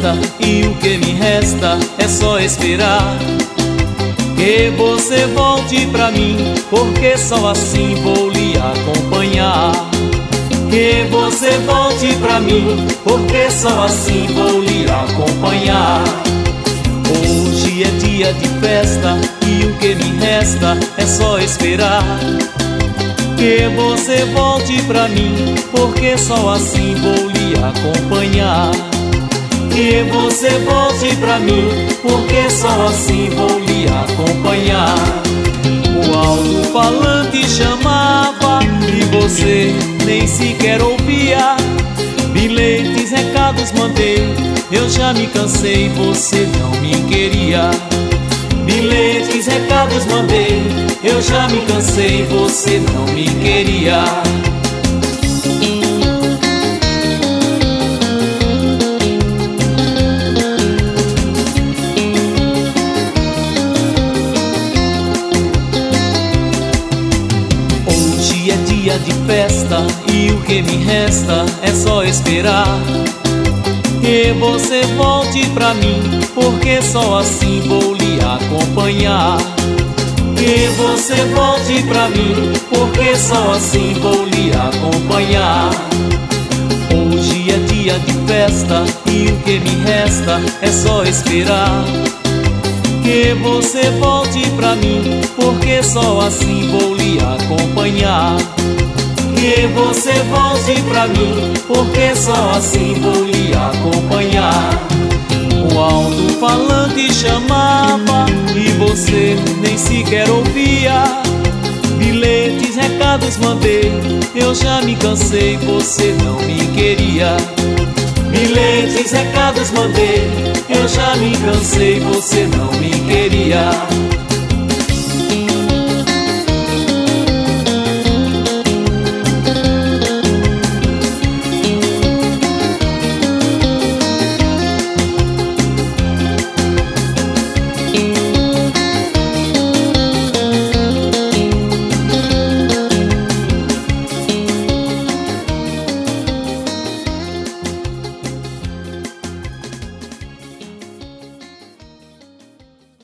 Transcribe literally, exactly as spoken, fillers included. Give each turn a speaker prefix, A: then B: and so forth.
A: festa e o que me resta é só esperar que você volte pra mim, porque só assim vou lhe acompanhar. Que você volte pra mim, porque só assim vou lhe acompanhar. Hoje é dia de festa e o que me resta é só esperar que você volte pra mim, porque só assim vou lhe acompanhar. Que você volte pra mim, porque só assim vou lhe acompanhar. O alto-falante chamava e você nem sequer ouvia. Bilhetes, recados mandei, eu já me cansei, você não me queria. Bilhetes, recados mandei, eu já me cansei, você não me queria. Hoje é dia de festa e o que me resta é só esperar que você volte pra mim, porque só assim vou lhe acompanhar. Que você volte pra mim, porque só assim vou lhe acompanhar. Hoje é dia de festa e o que me resta é só esperar que você volte pra mim, porque só assim vou lhe acompanhar. Que você volte pra mim, porque só assim vou lhe acompanhar. O alto-falante chamava e você nem sequer ouvia. Bilhetes, recados mandei, eu já me cansei, você não me queria. Bilhetes, recados mandei, eu já me cansei, você não me queria.